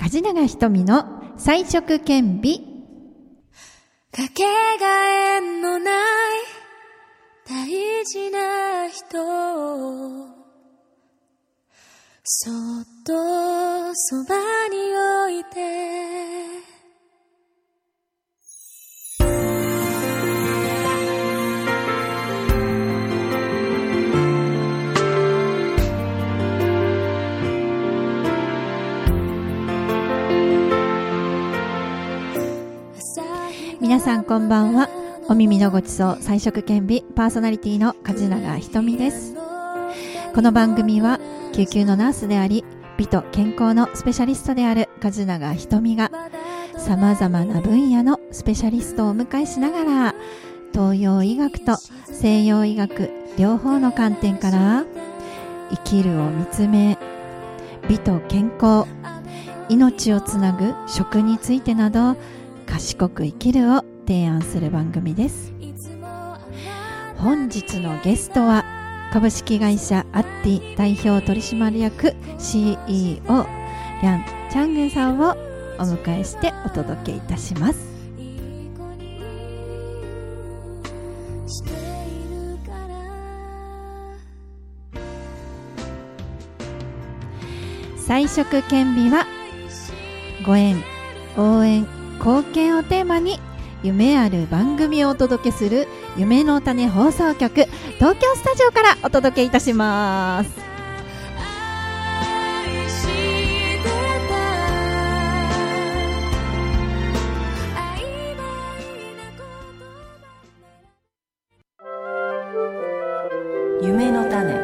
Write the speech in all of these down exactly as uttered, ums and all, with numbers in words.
梶永ひとみの彩色兼備。 かけがえのない大事な人をそっとそばに置いて、 皆さんこんばんは。お耳のごちそう彩色兼備パーソナリティの梶永ひとみです。この番組は救急のナースであり美と健康のスペシャリストである梶永ひとみがさまざまな分野のスペシャリストをお迎えしながら、東洋医学と西洋医学両方の観点から生きるを見つめ、美と健康、命をつなぐ食についてなど賢く生きるを提案する番組です。本日のゲストは株式会社アッティ代表取締役 シーイーオー リャン・チャングンさんをお迎えしてお届けいたします。彩色兼備はご縁、応援、貢献をテーマに夢ある番組をお届けする夢の種放送局東京スタジオからお届けいたします。夢の種。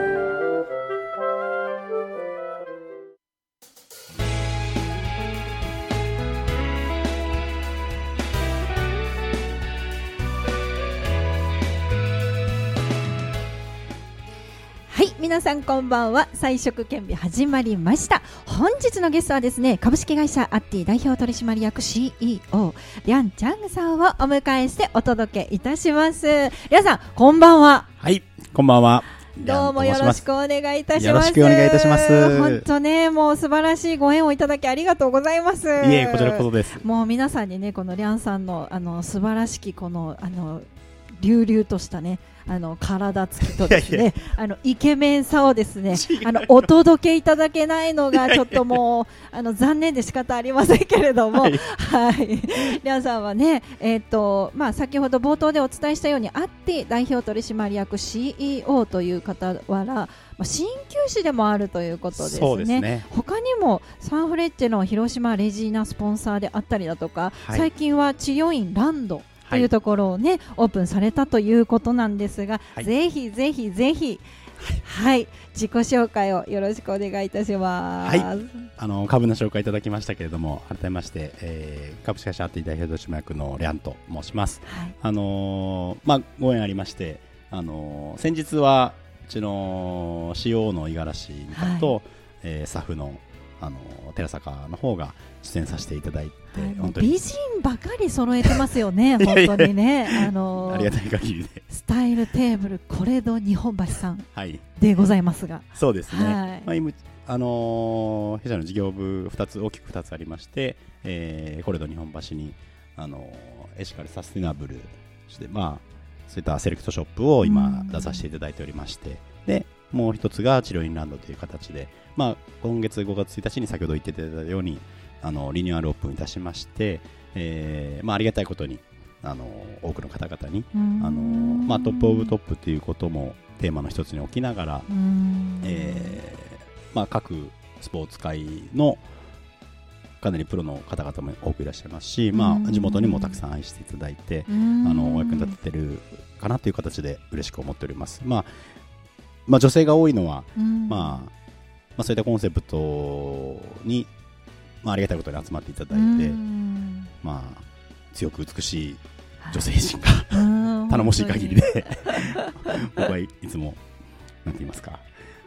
皆さんこんばんは。彩色兼備始まりました。本日のゲストはですね、株式会社アッティ代表取締役 シーイーオー リャン・チャングさんをお迎えしてお届けいたします。リャンさんこんばんは。 はい、こんばんは。 どうもよろしくお願いいたします。 よろしくお願いいたします。 本当ね、もう素晴らしいご縁をいただきありがとうございます。いえ、こちらこそです。 もう皆さんにね、このリャンさんのあの素晴らしきこのあの隆々としたね、あの体つきとですね、いやいやあのイケメンさをですね、あのお届けいただけないのがちょっともうあの残念で仕方ありませんけれども、はい、はい、リャンさんはね、えーとまあ、先ほど冒頭でお伝えしたようにアッティ代表取締役 シーイーオー という傍ら、まあ、鍼灸師でもあるということですね。 そうですね。 他にもサンフレッチェの広島レジーナスポンサーであったりだとか、はい、最近は治療院ランドというところをね、はい、オープンされたということなんですが、はい、ぜひぜひぜひ、はい、自己紹介をよろしくお願いいたします。 はい、あの株の紹介いただきましたけれども、改めまして、えー、株式会社アッティ代表取締役のリャンと申します。はい、あのーまあ、ご縁ありまして、あのー、先日はうちの シーイーオー の五十嵐と、はい、えー、スタッフのあの寺坂の方が出演させていただいて、はい、本当に美人ばかり揃えてますよね。本当にね、あのー、 ありがたい限りでスタイルテーブルコレド日本橋さんでございますが、はい、 そうですね、 はい、 まあ、今、あのー、弊社の事業部ふたつ大きくふたつありまして、えー、コレド日本橋に、あのー、エシカルサステナブルして、まあ、そういったセレクトショップを今出させていただいておりまして、でもう一つが治療院ランドという形で、まあ、今月ごがつついたちに先ほど言っていただいたようにあのリニューアルオープンいたしまして、えーまあ、ありがたいことにあの多くの方々にあの、まあ、トップオブトップということもテーマの一つに置きながら、えーまあ、各スポーツ界のかなりプロの方々も多くいらっしゃいますし、まあ、地元にもたくさん愛していただいてあのお役に立ててるかなという形で嬉しく思っております。まあまあ、女性が多いのは、まあまあ、そういったコンセプトに、まあ、ありがたいことに集まっていただいて、まあ、強く美しい女性陣が頼もしい限りで僕はいつもなんて言いますか、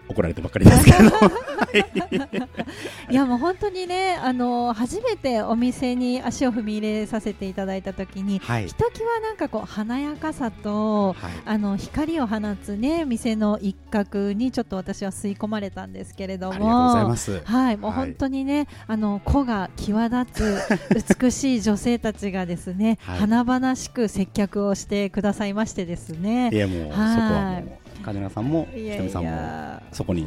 怒られてばっかりですけどいやもう本当にね、あの初めてお店に足を踏み入れさせていただいた時に、 はい、 ひときわなんかこう華やかさと、はい、あの光を放つね店の一角にちょっと私は吸い込まれたんですけれども、ありがとうございます。はい、もう本当にね、はい、あの個が際立つ美しい女性たちがですね、はい、華々しく接客をしてくださいましてですね。 いやもう、はい、そこはもうカジナさんもひとみさんもそこに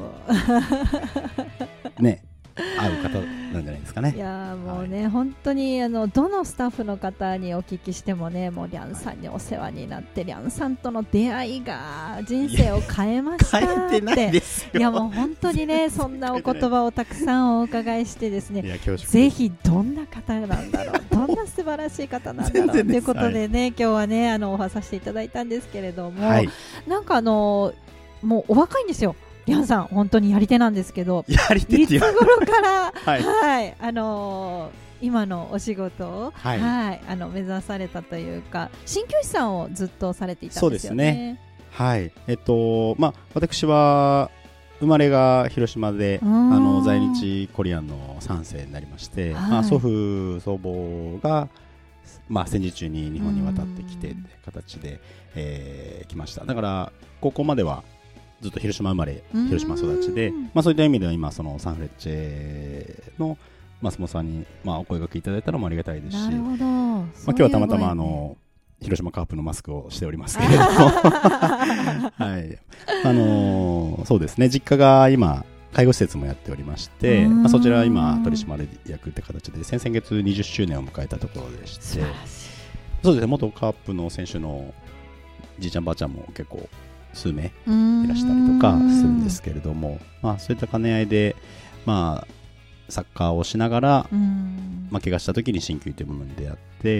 ね合う方なんじゃないですかね。 いやもうね、はい、本当にあのどのスタッフの方にお聞きしてもね、もうリャンさんにお世話になって、リャンさんとの出会いが人生を変えましたって。 変えてないですよ。 いやもう本当にねそんなお言葉をたくさんお伺いしてですね、ぜひどんな方なんだろうどんな素晴らしい方なんだろうということでね、はい、今日はねあのお話させていただいたんですけれども、はい、なんかあのもうお若いんですよリャンさん。本当にやり手なんですけど、 やり手っていつ頃から、はいはい、あのー、今のお仕事を、はいはい、あの目指されたというか、鍼灸師さんをずっとされていたんですよね。そうですね。 はい。えっとまあ私は生まれが広島で、あの在日コリアンのさん世になりまして、はい、まあ、祖父祖母がまあ戦時中に日本に渡ってきてって形で、えー、来ました。だから高校まではずっと広島生まれ、広島育ちで、まあ、そういった意味では今そのサンフレッチェの松本さんにまあお声掛けいただいたのもありがたいですし、なるほど、まあ、今日はたまたまあの広島カープのマスクをしておりますけれどもはい、あのー、そうですね、実家が今介護施設もやっておりまして、まあ、そちらは今取締役って形で先々月にじゅっしゅうねんを迎えたところでして、そうですね、元カープの選手のじいちゃんばあちゃんも結構数名いらしたりとかするんですけれども、まあ、そういった兼ね合いで、まあ、サッカーをしながら、まあ、怪我した時に鍼灸というものに出会って、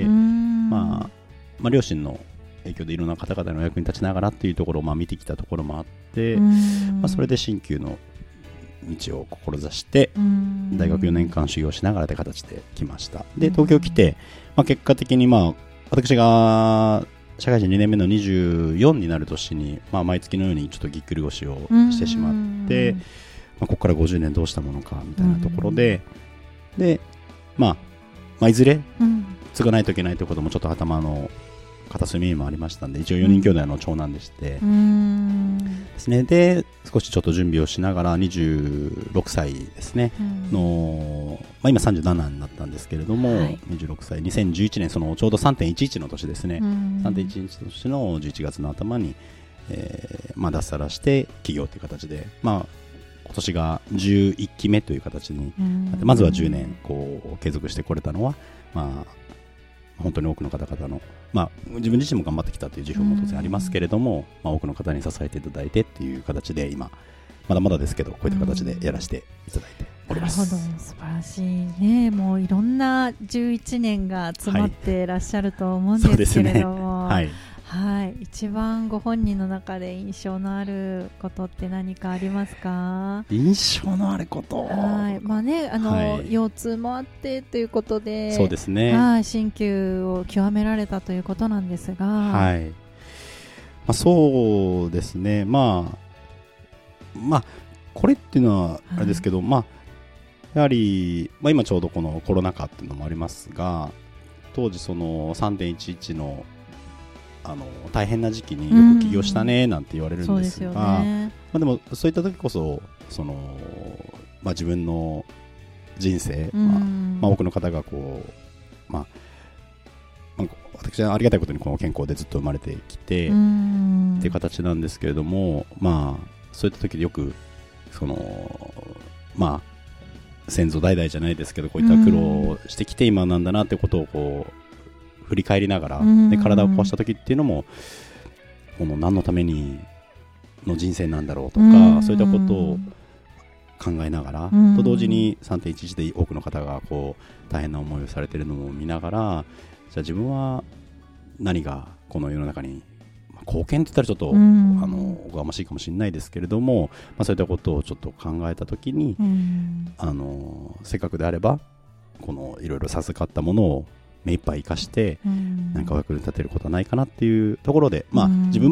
まあまあ、両親の影響でいろんな方々の役に立ちながらっていうところをまあ見てきたところもあって、まあ、それで鍼灸の道を志して大学よねんかん修行しながらという形で来ました。で東京来て、まあ、結果的にまあ私が社会人にねんめのにじゅうよんになる年に、まあ、毎月のようにちょっとぎっくり腰をしてしまって、まあ、ここからごじゅうねんどうしたものかみたいなところで、で、まあ、まあいずれ継がないといけないということもちょっと頭の片隅にもありましたんで、一応よにん兄弟の長男でしてですね、で少しちょっと準備をしながらにじゅうろくさいですねの、まあ、今さんじゅうななになったんですけれども、はい、にじゅうろくさいにせんじゅういちねん、そのちょうど さんてんいちいち の年ですね、さんてんいちいち の年のじゅういちがつの頭に、えーまあ、脱サラして起業という形で、まあ、今年がじゅういっきめという形になって、まずはじゅうねんこう継続してこれたのは、まあ本当に多くの方々の、まあ、自分自身も頑張ってきたという自負も当然ありますけれども、まあ、多くの方に支えていただいてっていう形で今まだまだですけどこういった形でやらせていただいております。 なるほど、素晴らしいね。もういろんなじゅういちねんが詰まってらっしゃると思うんですけれども、はい、はい、一番ご本人の中で印象のあることって何かありますか？ 印象のあること、 はい、まあね、あの、はい、腰痛もあってということで、 そうですね、 はい、鍼灸を極められたということなんですが、 はい、まあ、そうですね、まあまあこれっていうのはあれですけど、はい、まあやはり、まあ、今ちょうどこのコロナ禍っていうのもありますが、当時その さんてんいちいち のあの大変な時期によく起業したねなんて言われるんですが、うん、まあ、でもそういった時こそその、まあ、自分の人生、まあまあ、多くの方がこう、まあまあ、私はありがたいことにこの健康でずっと生まれてきてっていう形なんですけれども、まあ、そういった時でよくその、まあ、先祖代々じゃないですけどこういった苦労をしてきて今なんだなってことをこう振り返りながら、で体を壊した時っていうのもこの何のためにの人生なんだろうとか、そういったことを考えながら、と同時に さんてんいちいち で多くの方がこう大変な思いをされているのを見ながら、じゃあ自分は何がこの世の中に貢献って言ったらちょっとあのおこがましいかもしれないですけれども、まあ、そういったことをちょっと考えた時に、あのせっかくであればこのいろいろ授かったものを目いっぱい生かして何かお役に立てることはないかなっていうところで、まあ、自分も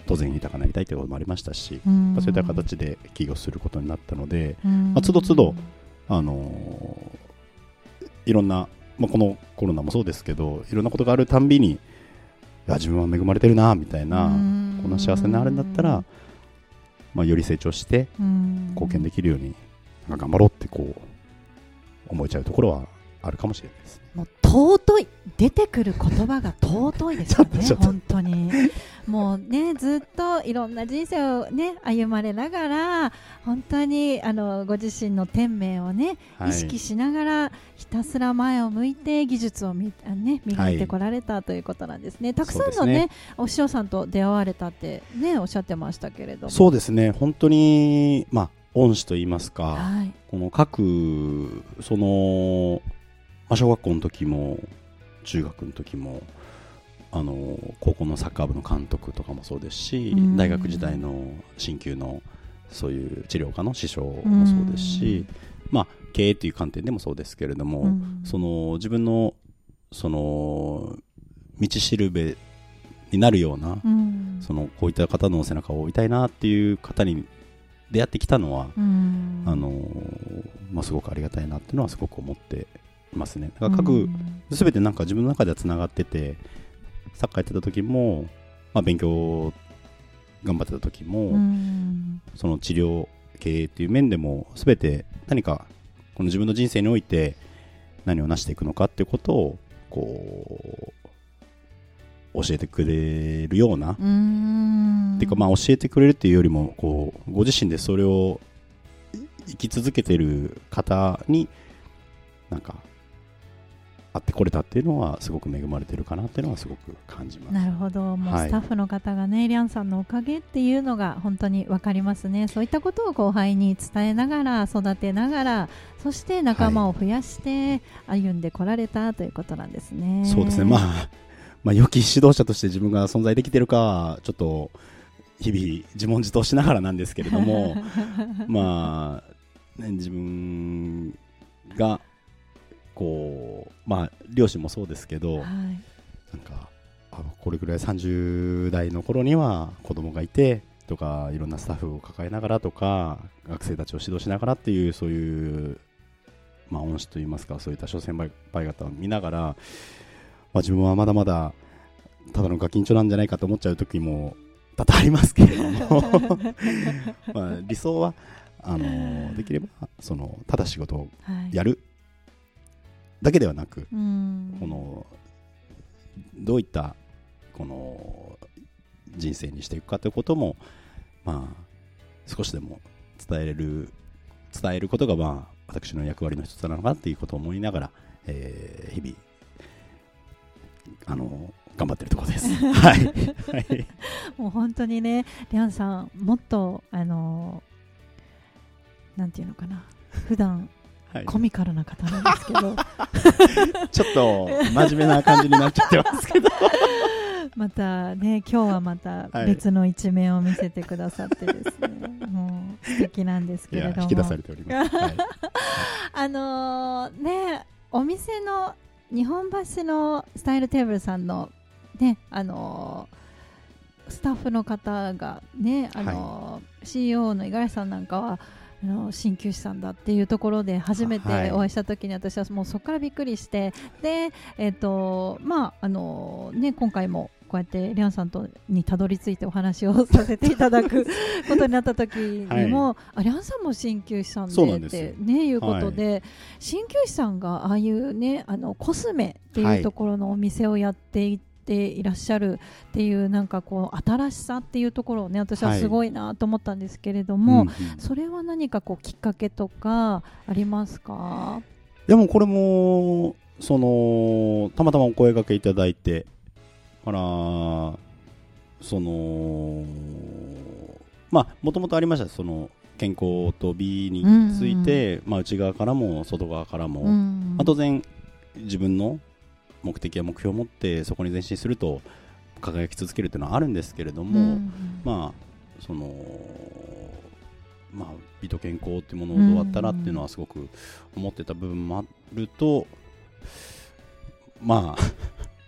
当然豊かになりたいということもありましたし、 うんまあ、そういった形で起業することになったので、 うんまあ、つどつど、あのーいろんな、まあ、このコロナもそうですけどいろんなことがあるたんびにいや自分は恵まれてるなみたいな、 うんこんな幸せになるんだったら、まあ、より成長してうん貢献できるようになんか頑張ろうってこう思えちゃうところはあるかもしれないですね。 もう尊い、出てくる言葉が尊いですよねちょっと本当にもうねずっといろんな人生をね歩まれながら本当にあのご自身の天命をね、 はい意識しながらひたすら前を向いて技術をみあ、ね、磨いてこられたということなんですね、たくさんのねお師匠さんと出会われたってねおっしゃってましたけれども、 そうですね本当にまあ恩師といいますか、 はいこの各その、まあ、小学校の時も中学の時もあの高校のサッカー部の監督とかもそうですし、 うん大学時代の鍼灸のそういう治療科の師匠もそうですし、まあ、経営という観点でもそうですけれども、 うんその自分のその道しるべになるような、 うんそのこういった方の背中を追いたいなっていう方に出会ってきたのは、 うんあのまあ、すごくありがたいなっていうのはすごく思っていますね。だから各、 うんすべてなんか自分の中ではつながってて、サッカーやってた時も、まあ、勉強頑張ってた時も、 うんその治療経営っていう面でもすべて何かこの自分の人生において何を成していくのかっていうことをこう教えてくれるような、 うんっていうかまあ教えてくれるっていうよりもこうご自身でそれを生き続けてる方になんか会ってこれたっていうのはすごく恵まれてるかなっていうのはすごく感じます。 なるほど、もうはいスタッフの方がね、リャンさんのおかげっていうのが本当に分かりますね。そういったことを後輩に伝えながら育てながら、そして仲間を増やして歩んでこられたということなんですね。 そうですね、まあ、まあ良き指導者として自分が存在できてるかはちょっと日々自問自答しながらなんですけれどもまあ、ね、自分がこうまあ両親もそうですけど、 はい、 なんかあこれぐらいさんじゅう代の頃には子供がいてとかいろんなスタッフを抱えながらとか学生たちを指導しながらっていうそういう、まあ、恩師といいますかそういった諸先輩方を見ながら、まあ、自分はまだまだただのガキンチョなんじゃないかと思っちゃう時も多々ありますけれどもまあ理想はあのできればそのただ仕事をやるだけではなく、 はい、うんこのどういったこの人生にしていくかということも、まあ、少しでも伝える伝えることが、まあ、私の役割の一つなのかなということを思いながら、えー、日々あの頑張っているところです。はい、はい、 もう本当にね、リャンさんもっとあのなんていうのかな、普段はい、 コミカルな方なんですけどちょっと真面目な感じになっちゃってますけどまたね、今日はまた別の一面を見せてくださってですね、はい、もう素敵なんですけれども、 いや引き出されております、はい、 あのー、ね、お店の日本橋のスタイルテーブルさんのね、あのー、スタッフの方がね、あのーはい、シーイーオー の五十嵐さんなんかはあの鍼灸師さんだっていうところで初めてお会いした時に私はもうそこからびっくりして、で、えーとまああのね、今回もこうやってリャンさんとにたどり着いてお話をさせていただくことになった時にも、はい、あリャンさんも鍼灸師さんでってねいうことで、はい、鍼灸師さんがああいうねあのコスメっていうところのお店をやっていて、はいていらっしゃるっていうなんかこう新しさっていうところをね私はすごいなと思ったんですけれども、はい、うんうん、それは何かこうきっかけとかありますか？ いやもうこれもそのたまたまお声掛けいただいてからそのまあもともとありましたその健康と美について、うんうん、まあ、内側からも外側からも、うんうん、まあ、当然自分の目的や目標を持ってそこに前進すると輝き続けるというのはあるんですけれども、うんうん、まあそのまあ美と健康というものをどうやったらっていうのはすごく思ってた部分もあると、まあ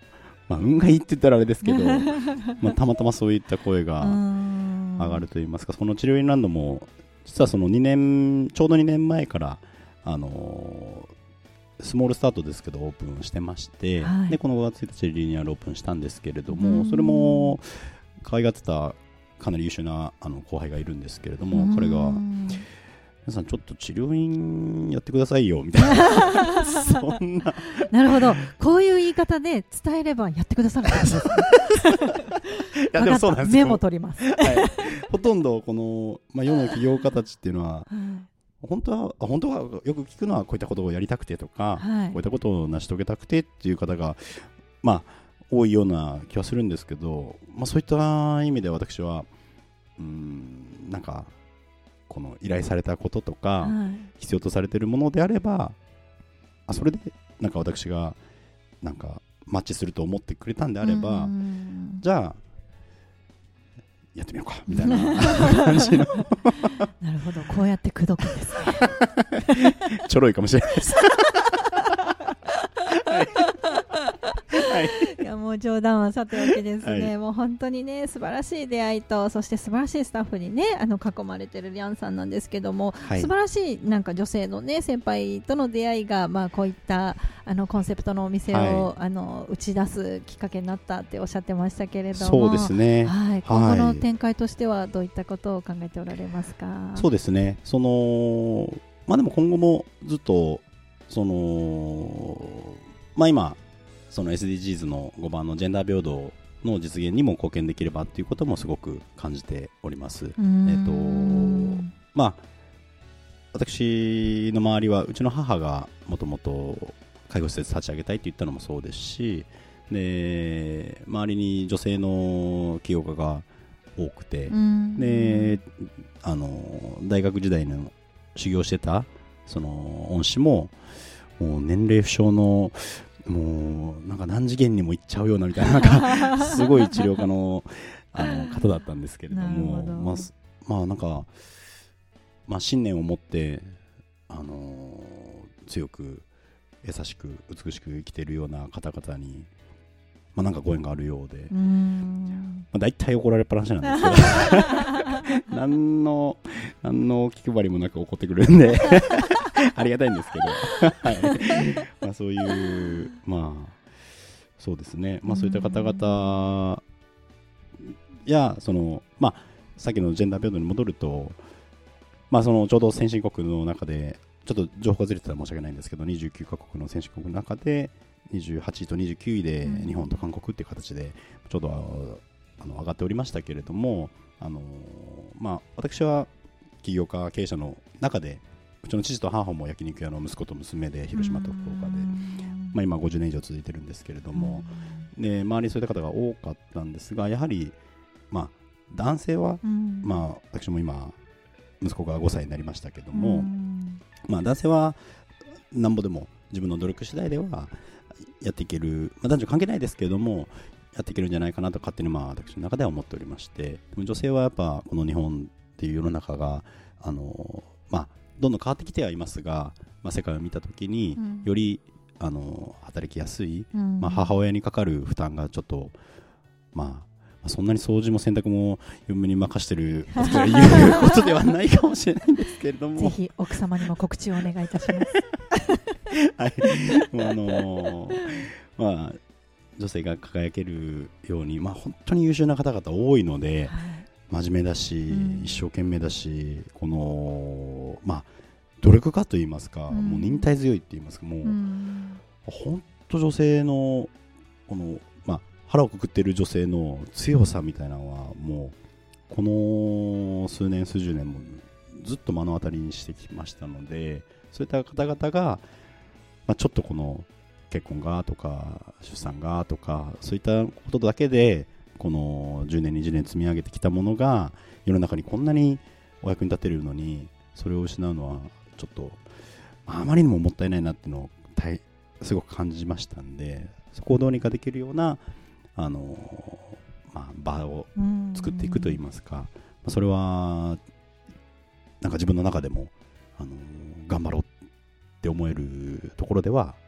まあ、運がいいって言ったらあれですけどまあたまたまそういった声が上がるといいますか、その治療院ランドも実はそのにねんちょうどにねんまえから、あのー、スモールスタートですけどオープンしてまして、はい、でこのごがつついたちでリニューアルオープンしたんですけれども、それも可愛がってたかなり優秀なあの後輩がいるんですけれども、彼が皆さんちょっと治療院やってくださいよみたいなそんななるほど、こういう言い方で伝えればやってくださるんですねいやでもそうなんですメよ、 モ取ります、はい、 ほとんどこの、まあ、世の起業家たちっていうのは、はい、本当は本当はよく聞くのはこういったことをやりたくてとか、はい、こういったことを成し遂げたくてっていう方がまあ多いような気はするんですけど、まあ、そういった意味で私はうーんなんかこの依頼されたこととか、はい、必要とされているものであれば、あそれでなんか私がなんかマッチすると思ってくれたんであれば、じゃあやってみようかみたいな感じのなるほど、こうやって口説くんですねちょろいかもしれないですはいはい、 いやもう冗談はさておきですね、はい、もう本当にね素晴らしい出会いと、そして素晴らしいスタッフにねあの囲まれてるリャンさんなんですけども、はい、素晴らしいなんか女性のね先輩との出会いが、まあ、こういったあのコンセプトのお店を、はい、あの打ち出すきっかけになったっておっしゃってましたけれども、 そうですね、 はい、今後の展開としてはどういったことを考えておられますか？ はい、そうですね、そのまあでも今後もずっとそのまあ今その エスディージーズ のごばんのジェンダー平等の実現にも貢献できればということもすごく感じております。えっとまあ私の周りはうちの母がもともと介護施設立ち上げたいと言ったのもそうですし、で周りに女性の起業家が多くて、であの大学時代の修行してたその恩師ももう年齢不詳のもうなんか何次元にも行っちゃうようなみたいな、なんかすごい治療家のあの方だったんですけれども、まあ、まあなんか、まあ、信念を持って、あのー、強く優しく美しく生きているような方々に、まあ、なんかご縁があるようで、うーん、まあ、大体怒られっぱなしなんですけど何の何の気配りもなく怒ってくるんでありがたいんですけど、はい、まあそういうまあそうですね、まあそういった方々やそのまあさっきのジェンダー平等に戻ると、まあそのちょうど先進国の中でちょっと情報がずれてたら申し訳ないんですけど、にじゅうきゅうカ国の先進国の中でにじゅうはちいとにじゅうきゅういで日本と韓国っていう形でちょうどあの上がっておりましたけれども、あのまあ私は起業家経営者の中でうちの父と母も焼肉屋の息子と娘で広島と福岡で、まあ、今ごじゅうねん以上続いてるんですけれども、で周りにそういった方が多かったんですが、やはり、まあ、男性は、まあ、私も今息子がごさいになりましたけども、まあ、男性はなんぼでも自分の努力次第ではやっていける、まあ、男女関係ないですけれどもやっていけるんじゃないかなと勝手にまあ私の中では思っておりまして、でも女性はやっぱこの日本っていう世の中があの、まあどんどん変わってきてはいますが、まあ、世界を見たときに、うん、よりあの働きやすい、うんまあ、母親にかかる負担がちょっと、まあ、そんなに掃除も洗濯も嫁に任してるということではないかもしれないんですけれどもぜひ奥様にも告知をお願いいたしますはい、あのー、まあ女性が輝けるように、まあ、本当に優秀な方々多いので、はい真面目だし、うん、一生懸命だし、このまあ努力家と言いますか、うん、もう忍耐強いって言いますか、もう、うん、本当女性のこのまあ腹をくくっている女性の強さみたいなのはもうこの数年数十年もずっと目の当たりにしてきましたので、そういった方々が、まあ、ちょっとこの結婚がとか出産がとかそういったことだけでこのじゅうねんにじゅうねん積み上げてきたものが世の中にこんなにお役に立てるのにそれを失うのはちょっとあまりにももったいないなっていうのをすごく感じましたんで、そこをどうにかできるようなあの、まあ、場を作っていくといいますか、それはなんか自分の中でもあの頑張ろうって思えるところでは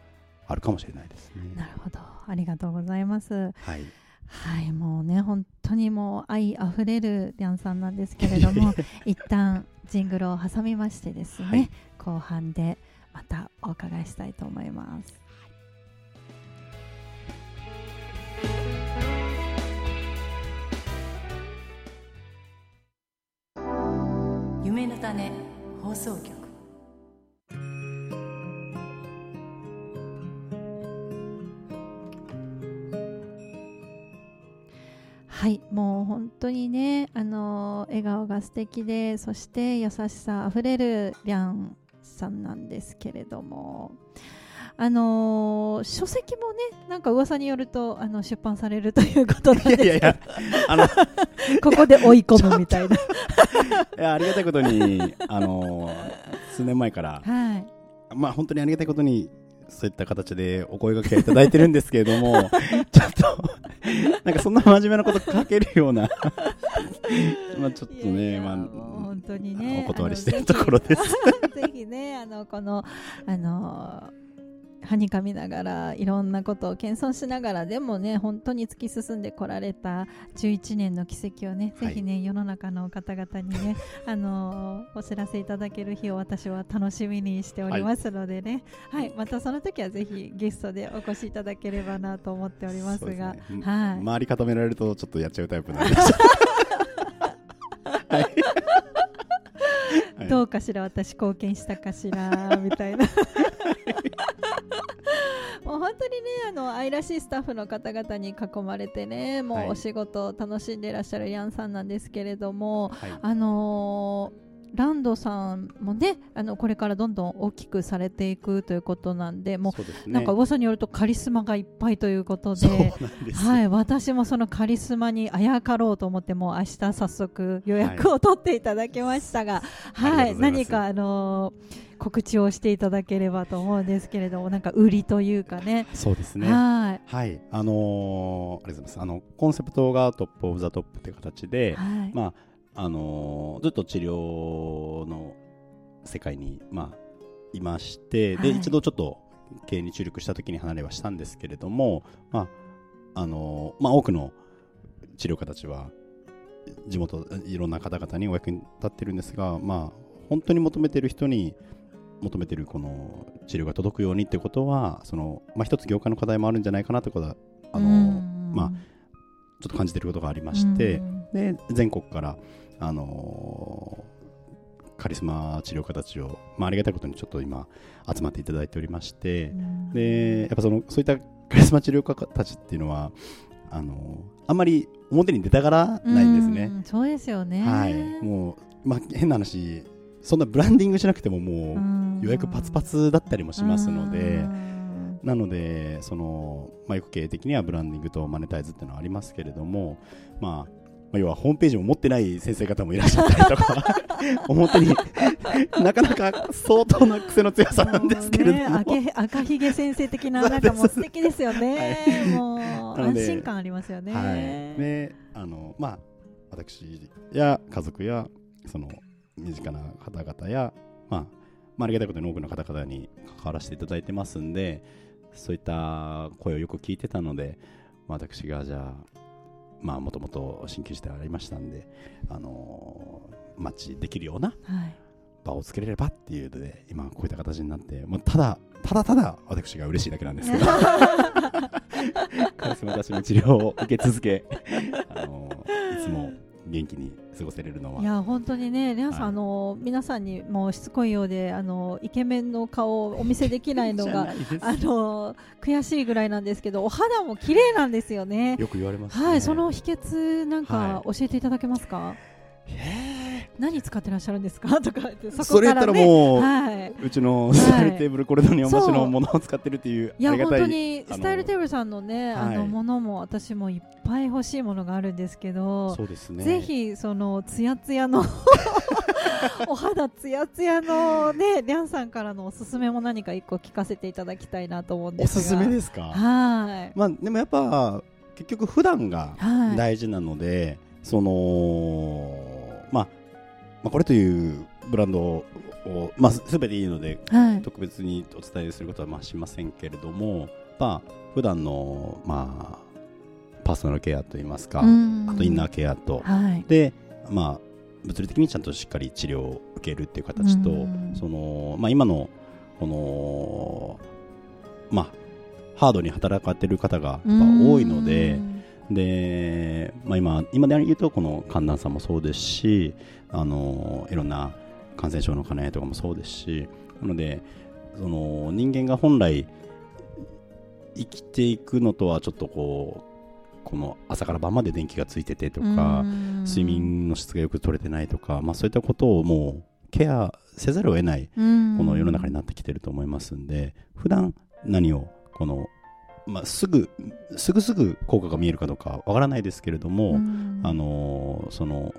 あるかもしれないですね。 なるほど、ありがとうございます。 はい、 はい、もうね本当にもう愛あふれるリャンさんなんですけれども一旦ジングルを挟みましてですね、はい、後半でまたお伺いしたいと思います。 夢の種放送局。 はい、もう本当にね、あの笑顔が素敵で、そして優しさあふれるリャンさんなんですけれども、あの書籍もね、なんか噂によるとあの出版されるということなんですけど、いやいやあのここで追い込むみたいな。いや、ありがたいことに、あの数年前から、はい、まあ本当にありがたいことにそういった形でお声掛けいただいてるんですけれどもちょっとなんかそんな真面目なこと書けるようなまあちょっとね、いやいや、まあ、 本当にね、 お断りしてるところですぜひね、あのこのあのはにかみながらいろんなことを謙遜しながらでもね本当に突き進んでこられたじゅういちねんの軌跡をね、はい、ぜひね世の中の方々にねあのー、お知らせいただける日を私は楽しみにしておりますのでね、はい、はい、またその時はぜひゲストでお越しいただければなと思っておりますが、す、ね、はい、 周り固められるとちょっとやっちゃうタイプなんですはいどうかしら、私貢献したかしらみたいなもう本当にね、あの愛らしいスタッフの方々に囲まれてね、もうお仕事を楽しんでいらっしゃるヤンさんなんですけれども、はい、あのーランドさんもね、あのこれからどんどん大きくされていくということなんで、もう、ね、なんか噂によるとカリスマがいっぱいということ で, ではい、私もそのカリスマにあやかろうと思って、もう明日早速予約を取っていただきましたが、はいはい、何かあのー、告知をしていただければと思うんですけれども、なんか売りというかね。 そうですね、はい、はい、あのー、ありがとうございます。あのコンセプトがトップオブザトップという形で、はい、まああのー、ずっと治療の世界に、まあ、いまして、はい、で一度ちょっと経営に注力した時に離れはしたんですけれども、まああのーまあ、多くの治療家たちは地元いろんな方々にお役に立ってるんですが、まあ、本当に求めてる人に求めてるこの治療が届くようにってことは、その、まあ、一つ業界の課題もあるんじゃないかなということはあのーまあ、ちょっと感じていることがありまして、で全国からあのー、カリスマ治療家たちを、まあ、ありがたいことにちょっと今集まっていただいておりまして、でやっぱそのそういったカリスマ治療家たちっていうのはあのー、あんまり表に出たがらないんですね。 そうですよね、 はい、もう、まあ、変な話、そんなブランディングしなくてももう予約パツパツだったりもしますので、なのでその、まあ、よく経営的にはブランディングとマネタイズっていうのはありますけれども、まあまあ、要はホームページも持ってない先生方もいらっしゃったりとか表になかなか相当な癖の強さなんですけれども、 ね、赤ひげ先生的ななんかもう素敵ですよねはい、もう安心感ありますよね、 はいね、あのまあ、私や家族やその身近な方々や、まあまあ、ありがたいことに多くの方々に関わらせていただいてますんで、そういった声をよく聞いてたので、私がじゃあまあもともと鍼灸師でありましたんで、あのー、マッチできるような場を作れればっていうので、今こういった形になって、もうただただただ私が嬉しいだけなんですけどカリスマたちの治療を受け続け、あのー、いつも元気に過ごせれるのは、 いや本当にね、皆さん、はい、あの皆さんにもうしつこいようで、あのイケメンの顔をお見せできないのがあの悔しいぐらいなんですけど、お肌も綺麗なんですよね。 よく言われますね。 はい、その秘訣なんか教えていただけますか？はい、何使ってらっしゃるんですかとかって、そこからね、 それ言ったらもう、はい、うちのスタイルテーブル、はい、これの日本橋のものを使ってるっていう、 いや本当にスタイルテーブルさんのね、あのものも私もいっぱい欲しいものがあるんですけど、 そうですね、 ぜひそのツヤツヤのお肌ツヤツヤのね、リャンさんからのおすすめも何か一個聞かせていただきたいなと思うんですが。 おすすめですか？はい、まあ、でもやっぱ結局普段が大事なので、はい、そのまあまあ、これというブランドを、まあ、すべていいので、 はい、 特別にお伝えすることはまあしませんけれども、まあ、普段の、まあ、パーソナルケアといいますか、あとインナーケアと、はい、で、まあ、物理的にちゃんとしっかり治療を受けるっていう形と、その、まあ、今のこの、まあ、ハードに働かれてる方が多いので、で、まあ、今今で言うとこの寒暖差もそうですし、あのいろんな感染症の兼ね合いとかもそうですし、なのでその人間が本来生きていくのとはちょっとこうこの朝から晩まで電気がついててとか、睡眠の質がよく取れてないとか、まあ、そういったことをもうケアせざるを得ないこの世の中になってきてると思いますんで、普段何をこのまあ、すぐすぐすぐ効果が見えるかどうかわからないですけれども、うん、あのその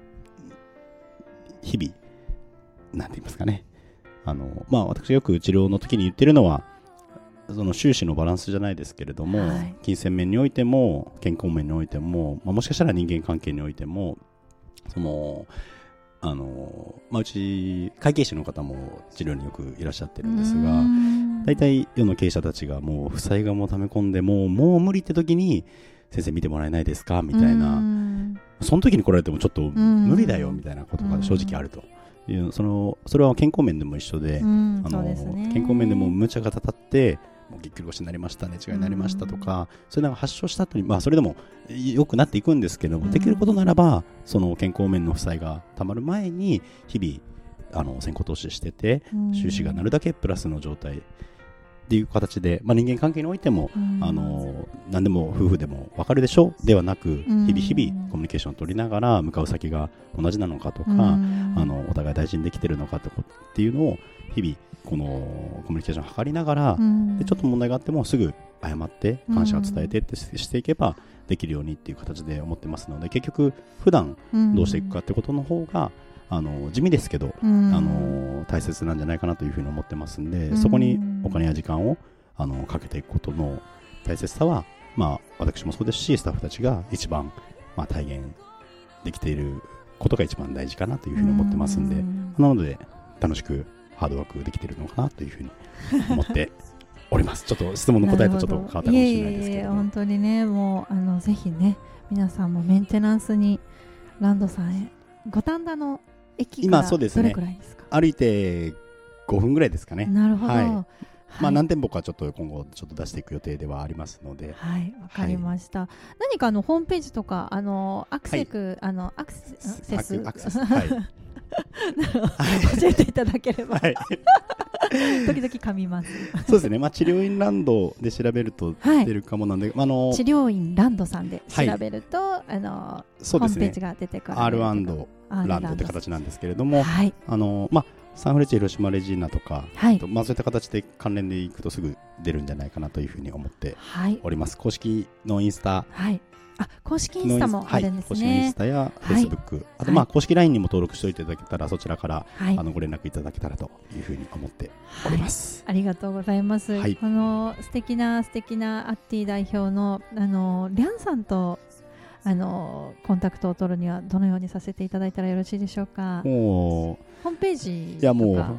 日々なんて言いますかね、あの、まあ、私がよく治療の時に言ってるのはその収支のバランスじゃないですけれども、はい、金銭面においても健康面においても、まあ、もしかしたら人間関係においてもそのあの、まあ、うち会計士の方も治療によくいらっしゃってるんですが、大体世の経営者たちがもう負債がもう溜め込んでもうもう無理って時に先生見てもらえないですかみたいな、その時に来られてもちょっと無理だよみたいなことが正直あるという、そのそれは健康面でも一緒で、あの健康面でも無茶がたたってもうぎっくり腰になりました、寝違いになりましたとか、それなんか発症した後に、まあ、それでも良くなっていくんですけども、できることならばその健康面の負債がたまる前に日々あの先行投資してて、収支がなるだけプラスの状態っていう形で、まあ、人間関係においても、あの何でも夫婦でも分かるでしょではなく、日々日々コミュニケーションを取りながら向かう先が同じなのかとか、あのお互い大事にできてるのかとっていうのを日々このコミュニケーションを図りながら、でちょっと問題があってもすぐ謝って感謝を伝えてってしていけばできるようにっていう形で思ってますので、結局普段どうしていくかってことの方があの地味ですけど、あの大切なんじゃないかなというふうに思ってますんで、そこにお金や時間をあのかけていくことの大切さは、まあ、私もそうですしスタッフたちが一番、まあ、体現できていることが一番大事かなというふうに思ってますんで、なので楽しくハードワークできているのかなというふうに思っておりますちょっと質問の答えとちょっと変わったかもしれないですけど、ね、いえいえ本当にね、もうあのぜひね皆さんもメンテナンスにランドさんへ、五反田の駅からどれくらいですか？ 歩いてごふんぐらいですかね。なるほど、はいはい、 まあ、何店舗かちょっと今後ちょっと出していく予定ではありますので、 はい、わかりました、はい、何かあのホームページとかあのアクセク、はい、あのアクセスアクセス、はい、 教えていただければ、はい、時々噛みますそうですね、まあ、治療院ランドで調べると出るかもなんで、はい、あの治療院ランドさんで調べると、はい、あのそうですね、ホームページが出てくるアールアンド ランドって形なんですけれども、はい、あのまあサンフレッチェ広島レジーナとか、はい、まあ、そういった形で関連でいくとすぐ出るんじゃないかなというふうに思っております、はい、公式のインスタ、 はい、あ公式インスタもあるんですね、はい、公式のインスタやフェイスブック、はい、あとまあ公式 ライン にも登録しておいていただけたらそちらから、はい、あのご連絡いただけたらというふうに思っております、はい、ありがとうございます、はい、この素敵な素敵なアッティ代表のあのリャンさんとあのコンタクトを取るにはどのようにさせていただいたらよろしいでしょうか？ もうホームページとか、 いやもう、はい、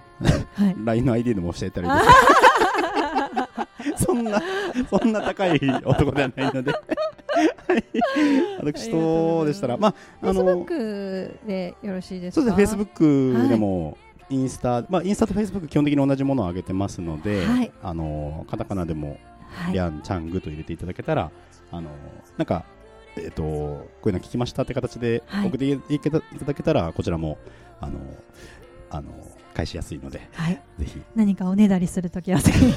ライン の アイディー でも教えたらいいですそんなそんな高い男ではないので私とでしたら、まあ、 あのフェイスブックでよろしいですか？ そうですね、フェイスブックでも、はい、インスタ、まあ、インスタとフェイスブック基本的に同じものを上げてますので、はい、あのカタカナでも、はい、リャンチャングと入れていただけたら、あのなんかえー、とこういうの聞きましたって形で送っていただけたら、はい、こちらもあのあの返しやすいので、はい、ぜひ何かおねだりするときはぜひ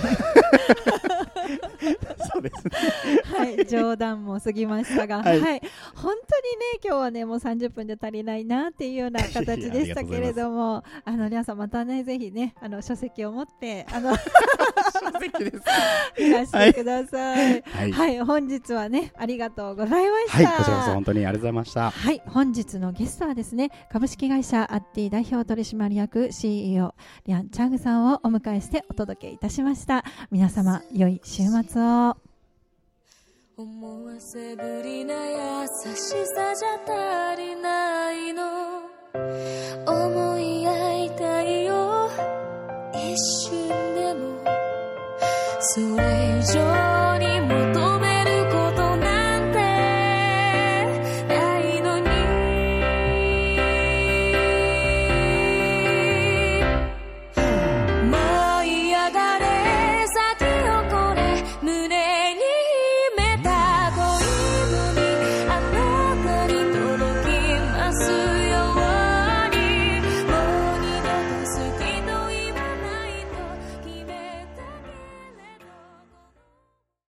そうですねはい、冗談も過ぎましたが、はい、はい、本当にね今日はねもうさんじゅっぷんじゃ足りないなっていうような形でしたけれどもあの皆さんまたねぜひねあの書籍を持ってあの書籍ですいらしてください、はいはい、本日はねありがとうございました。 はい、こちらこそ本当にありがとうございました。 はい、本日のゲストはですね株式会社アッティ代表取締役 シーイーオー リャン・チャングさんをお迎えしてお届けいたしました。皆様良い週末を。 思わせぶりな優しさじゃ足りないの、思い合いたいよ一瞬でもそれ以上に求めることなんてないのに舞い上がれ咲き誇れ胸